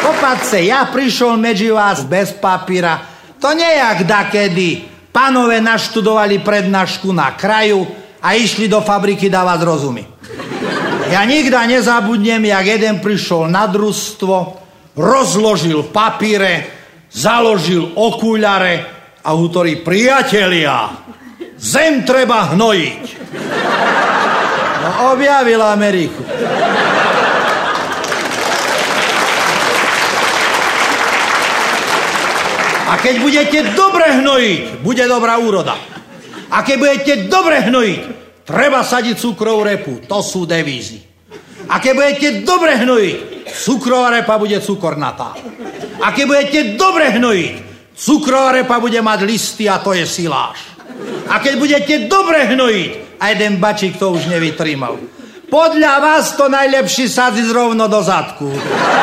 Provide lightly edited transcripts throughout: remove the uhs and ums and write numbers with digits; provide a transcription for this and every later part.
Popatrce, ja prišiel medzi vás bez papíra. To nejak dakedy. Pánové naštudovali prednášku na kraju a išli do fabriky dávať rozumy. Ja nikdy nezabudnem, jak jeden prišiel na družstvo, rozložil papíre, založil okuľare a hovorí: priatelia, zem treba hnojiť. No, objavil Ameriku. A keď budete dobre hnojiť, bude dobrá úroda. A keď budete dobre hnojiť, treba sadiť cukrovú repu. To sú devízy. A keď budete dobre hnojiť, cukrová repa bude cukornatá. A keď budete dobre hnojiť, cukrová repa bude mať listy a to je siláž. A keď budete dobre hnojiť, a jeden bačík to už nevytrímal. Podľa vás to najlepší sadziť rovno do zadku.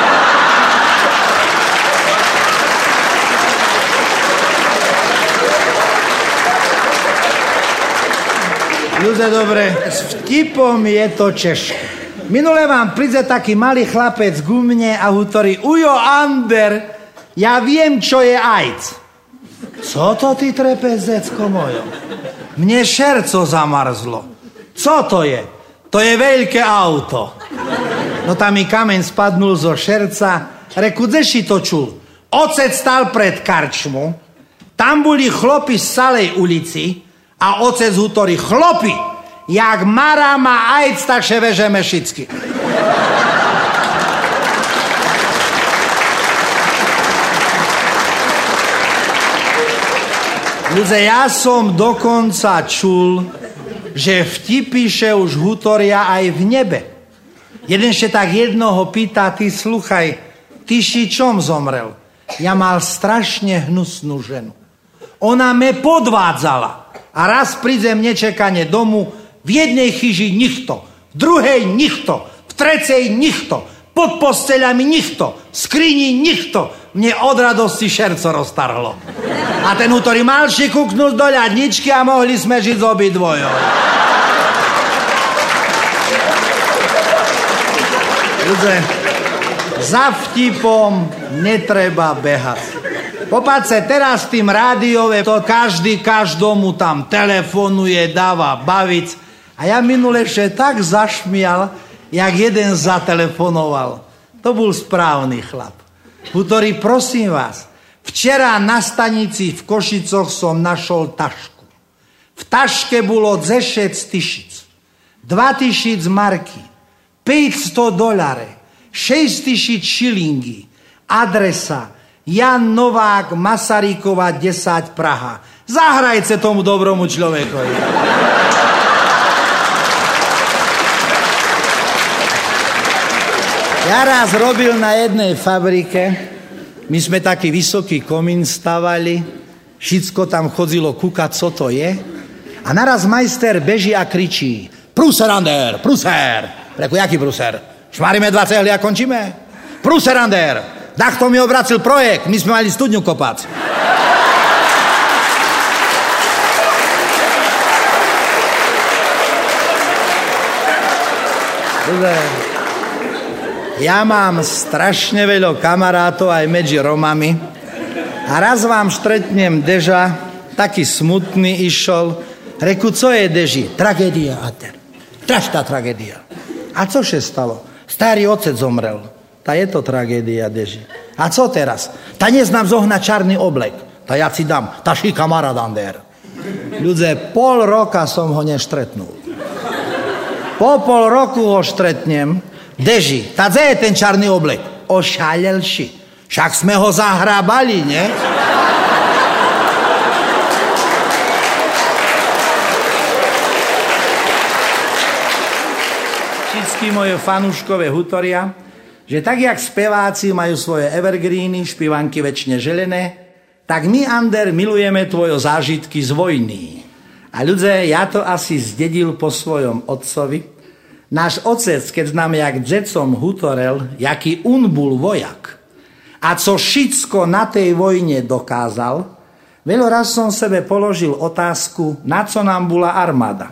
Ľudia, dobre, s vtipom je to Češko. Minule vám príde taký malý chlapec ku mne a hovorí: ujo, Ander, ja viem, čo je AIDS. Co to ty trepezecko mojo? Mne šerco zamarzlo. Co to je? To je veľké auto. No tam mi kameň spadnul zo šerca. Reku, deši to čul. Ocec stal pred karčmu, tam boli chlopi z celej ulici a ocec hovorí: chlopi, jak Mara má AIDS, tak še vežeme šicky. Ľudia, ja som dokonca čul, že vtipy še už hutoria aj v nebe. Jeden še tak jednoho pýta: ty sluchaj, ty si čom zomrel? Ja mal strašne hnusnú ženu. Ona me podvádzala. A raz prídem nečakane domu, v jednej chyži nikto, v druhej nikto, v trecej nikto, pod posteľami nikto, v skrini nikto. Mne od radosti šerco roztarhlo. A ten útorý mal si kúknúť do ľadničky a mohli sme žiť z obidvojou. Ľudia, za vtipom netreba behať. Popatrce, teraz tým rádiové, to každý každomu tam telefonuje, dáva bavic. A ja minule še tak zašmial, jak jeden zatelefonoval. To bol správny chlap. Hutorí, prosím vás, včera na stanici v Košicoch som našol tašku. V taške bolo 10 000, 2000 marky, $500, 6000 šilingy, adresa Jan Novák, Masarykova, 10, Praha. Zahrajte tomu dobromu človekovi. Ja raz robil na jednej fabrike, my sme taký vysoký komín stavali, všetko tam chodzilo kúkať, co to je. A naraz majster beží a kričí: Pruser, Ander, pruser. Reku, jaký pruser? Šmaríme 2 cehly a končíme? Pruser, Ander. Takto mi obracil projekt, my sme mali studňu kopať. Ja mám strašne veľa kamarátov aj medzi Romami a raz vám stretnem Deža, taký smutný išiel. Reku, co je Deži? Tragédia, Ater. Strašná tragédia. A co še stalo? Starý otec zomrel. Tá je to tragédia, Deži. A co teraz? Tá neznám zohnať čarný oblek. Tá ja si dám. Tá ší kamarát, Ander. Ľudia, pol roka som ho neštretnul. Po pol roku ho štretnem. Deži, tá dze je ten čarný oblek? Ošalel si. Však sme ho zahrabali, ne? Všetky moje fanúškové hutoria, že tak, jak speváci majú svoje evergreeny, špivanky večne želené, tak my, Ander, milujeme tvoje zážitky z vojny. A ľudia, ja to asi zdedil po svojom otcovi. Náš otec, keď nám jak dzecom hutorel, jaký on bol vojak. A co všetko na tej vojne dokázal, veľa raz som sebe položil otázku, na co nám bola armáda.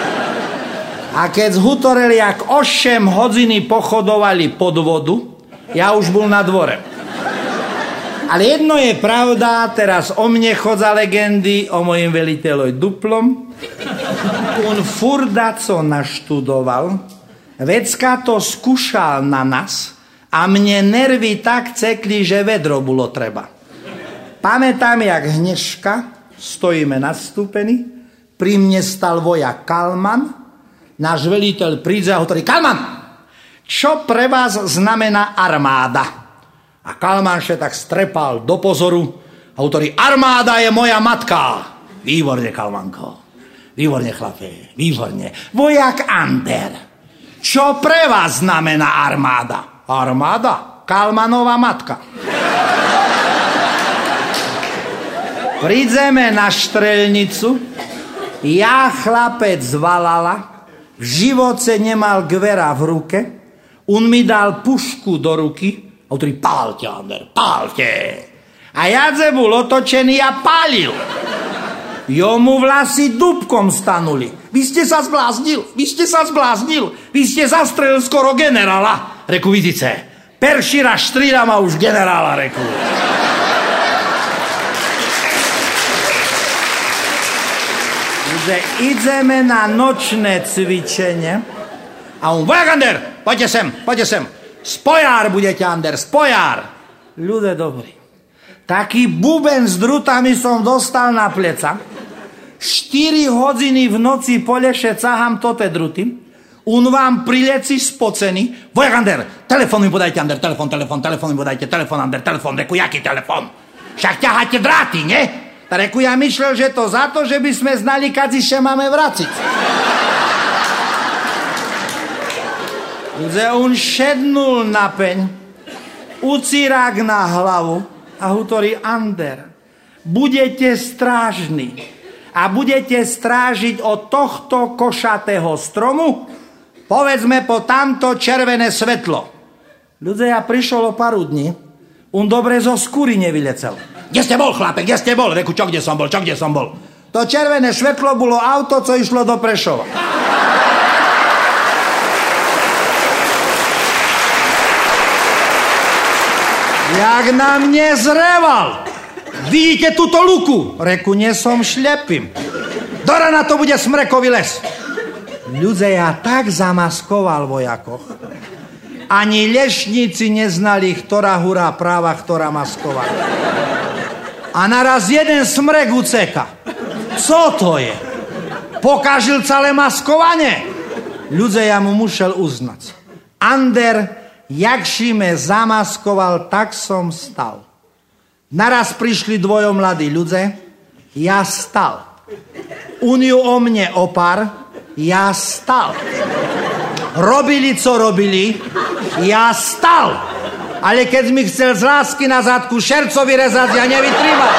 A keď hutoreli, jak 8 hodiny pochodovali pod vodu, Ja už bol na dvore. Ale jedno je pravda, teraz o mne chodza legendy, o mojim veliteľovi duplom. On furda, co naštudoval, vecka to skúšal na nás a mne nervy tak cekli, že vedro bolo treba. Pamätám, jak Hnežka, stojíme nastúpení, pri mne stal vojak Kalman, náš veliteľ príde a hovorí: Kalman, čo pre vás znamená armáda? A Kalman še tak strepal do pozoru a hovorí: armáda je moja matka. Výborne, Kalmanko. Výborne, chlape, výborne. Vojak Ander, čo pre vás znamená armáda? Armáda? Kalmanova matka. Prídeme na štrelnicu, ja chlapec z Valala, v živote nemal gvera v ruke, on mi dal pušku do ruky a hovorí: pálte, Ander, pálte. A Jadze bol otočený a pálil. Jomu vlasy dúbkom stanuli. Vy ste sa zbláznil, vy ste sa zbláznil, vy ste zastrelil skoro generála. Reku: vidíte, peršíra štrýda ma už generála, reku. Že ideme na nočné cvičenie a on: vojak Ander, poďte sem. Spojár budete, Ander, spojár. Ľudia dobrí. Taký buben s drutami som dostal na pleca. 4 hodiny v noci po leše cahám tote druty. On vám prileci spocený. Vojak Ander, telefon mi podajte, Ander, telefon mi podajte, telefon, Ander, telefon. Reku: jaký telefon? Však ťaháte dráty, nie? Reku: ja myslel, že to za to, že by sme znali, kad si še máme vraciť. On šednul na peň, ucírák na hlavu a hovorí: Ander, budete strážni a budete strážiť od tohto košatého stromu, povedzme po tamto červené svetlo. Ľudia, ja prišol o pár dní, on dobre zo skúry nevylecel. Kde ste bol, chlapek, kde ste bol? Reku: čo kde som bol? To červené svetlo bolo auto, co išlo do Prešova. Jak na mne zreval. Vidíte túto luku? Reku: nie som šlepým. Do rana to bude smrekový les. Ľudia, ja tak zamaskoval vojakoch. Ani lešníci neznali, ktorá hurá práva, ktorá masková. A naraz jeden smrek uceka. Co to je? Pokažil celé maskovanie. Ľudia, ja mu musel uznať. Ander, jakši me zamaskoval, tak som stal. Naraz prišli dvojo mladí ľudia, ja stal. Uniu o mne opar, ja stal. Robili, co robili, ja stal. Ale keď mi chcel z lásky na zadku šerco vyrezať, ja nevytrýmal.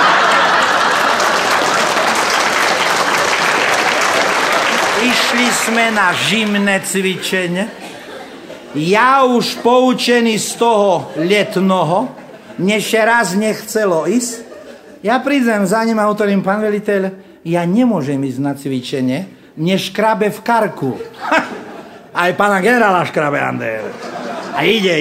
Išli sme na žimné cvičenie. Ja už poučený z toho letnoho, mne še raz nechcelo ísť. Ja prídem za ním a hovorím: pán veliteľ, ja nemôžem ísť na cvičenie, mne škrabe v karku. Aj pána generála škrabe, Ander. A ide.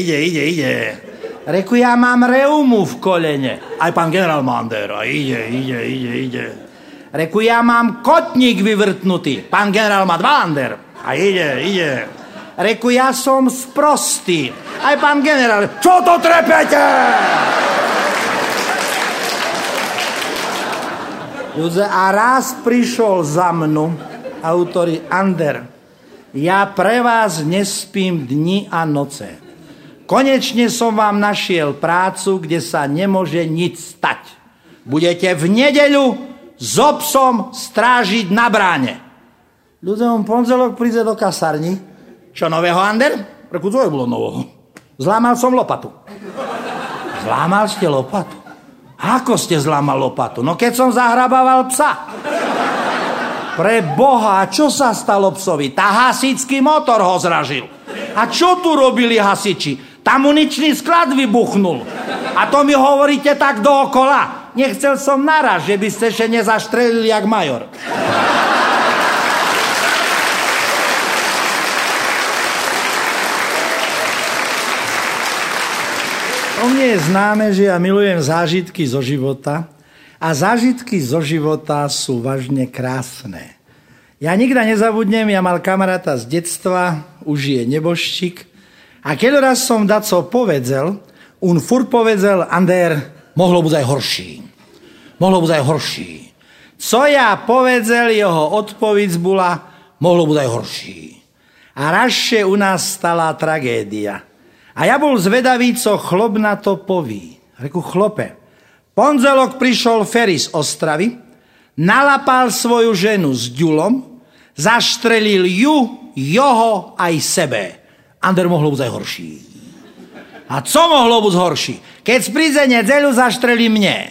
Reku: ja mám reumu v kolene. Aj pán generál má, Ander. A ide. Reku: ja mám kotník vyvrtnutý. Pán generál má 2, Ander. A ide. Reku: ja som sprostý. Aj pán generál: čo to trepete? A raz prišol za mnou a hovorí: Ander, ja pre vás nespím dni a noce. Konečne som vám našiel prácu, kde sa nemôže nič stať. Budete v nedeľu so psom strážiť na bráne. Ľudia, on pondelok príde do kasarni. Čo nového, Ander? Reku: to je bolo nového. Zlámal som lopatu. Zlámal ste lopatu? Ako ste zlámal lopatu? No keď som zahrabával psa. Pre Boha, čo sa stalo psovi? Tá hasičský motor ho zražil. A čo tu robili hasiči? Tam muničný sklad vybuchnul. A to mi hovoríte tak dookola. Nechcel som naraz, že by ste ešte nezaštrelili jak major. O mne je známe, že ja milujem zážitky zo života a zážitky zo života sú vážne krásne. Ja nikdy nezabudnem, ja mal kamaráta z detstva, už je nebožčík, a keď raz som daco povedzel, on furt povedzel, Ander, mohlo byť aj horší. Mohlo byť aj horší. Co ja povedzel, jeho odpovíď bola, mohlo byť aj horší. A rašie u nás stala tragédia. A ja bol zvedavý, co chlop na to poví. Reku, chlope, pondelok prišol Ferry z Ostravy, nalapal svoju ženu s ďulom, zaštrelil ju, joho aj sebe. Ander, mohlo byť aj horší. A co mohlo byť horší? Keď spríde nedeľu, zaštrelí mne.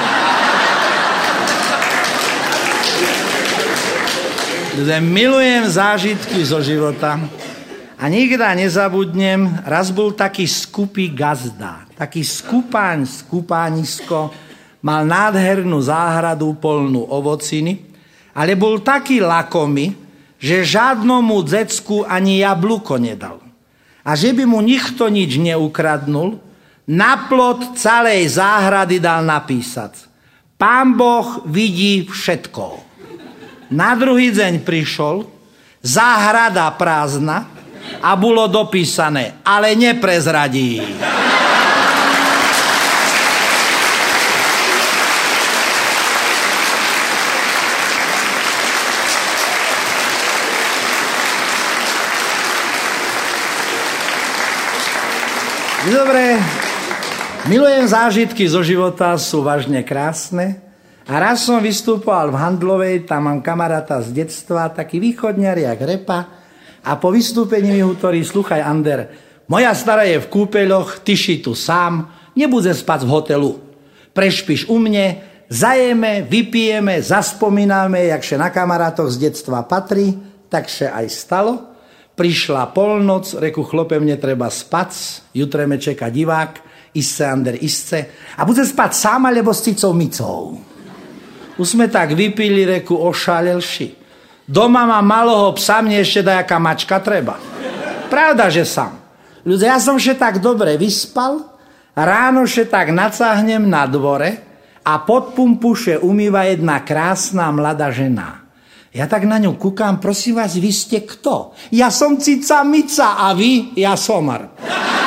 Milujem zážitky zo života a nikdy nezabudnem, raz bol taký skupý gazda, taký skupánisko, mal nádhernú záhradu plnú ovociny, ale bol taký lakomý, že žiadnomu decku ani jablko nedal. A že by mu nikto nič neukradnul, na plot celej záhrady dal napísať: Pán Boh vidí všetko. Na druhý deň prišol, záhrada prázdna a bolo dopísané, ale neprezradí. Dobre, milujem zážitky zo života, sú vážne krásne. A raz som vystúpal v Handlovej, tam mám kamaráta z detstva, taký východňar, jak repa. A po vystúpení mi hovorí, sluchaj, Ander, moja stará je v kúpeľoch, ty si tu sám, nebude spať v hotelu. Prešpíš u mne, zajeme, vypijeme, zaspomíname, jakže na kamarátoch z detstva patrí, takže aj stalo. Prišla polnoc, reku, chlope, mne treba spať, jutre me čeká divák, isce, Ander, isce. A bude spať sám, alebo s cicou Micou. Už sme tak vypili, reku, ošalelši. Doma mám malého psa, mne ešte dajaká mačka treba. Pravda, že sám. Ľudia, ja som še tak dobre vyspal, ráno še tak nacahnem na dvore a pod pumpu še umýva jedna krásna mladá žena. Ja tak na ňu kúkam, prosím vás, vy ste kto? Ja som cica Mica a vy, ja somar.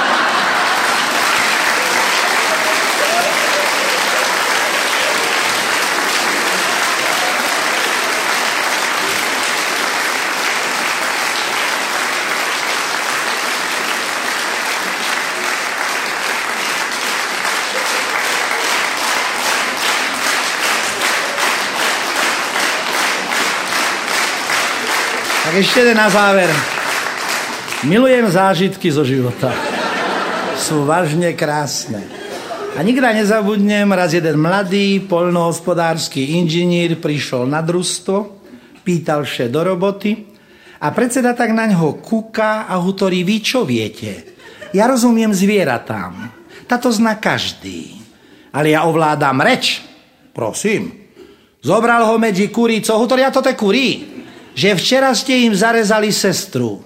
Tak ešte na záver. Milujem zážitky zo života. Sú vážne krásne. A nikdy nezabudnem, raz jeden mladý poľnohospodársky inžinír prišiel na družstvo, pýtal še do roboty a predseda tak na ňoho kúka a hovorí, vy čo viete? Ja rozumiem zvieratám. Táto zná každý. Ale ja ovládam reč. Prosím. Zobral ho medzi kurícou, hovorí, ja to te kurí. Že včera ste im zarezali sestru.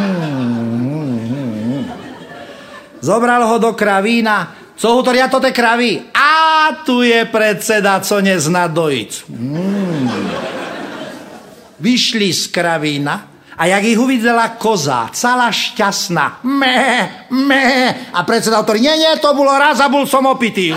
Zobral ho do kravína. Co hovorí, ja to te kraví. A tu je predseda, co nezná dojiť. Vyšli z kravína a jak ich uvidela koza, celá šťastná. A predseda hovorí, nie, to bolo raz a bol som opitý.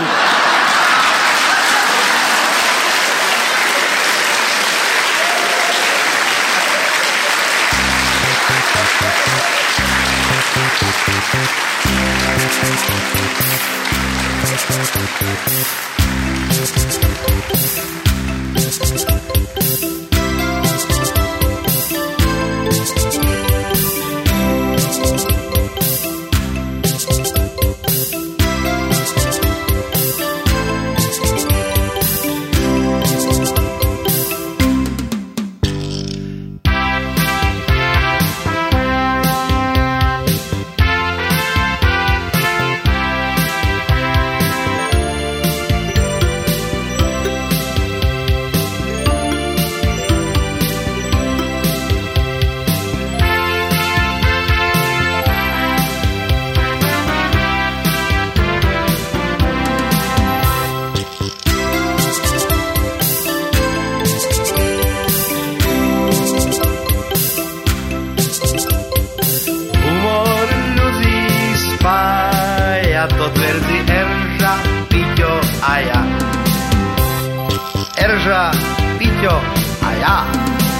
ja, to tvrdí Erža, Piťo a ja. Erža, Piťo a ja.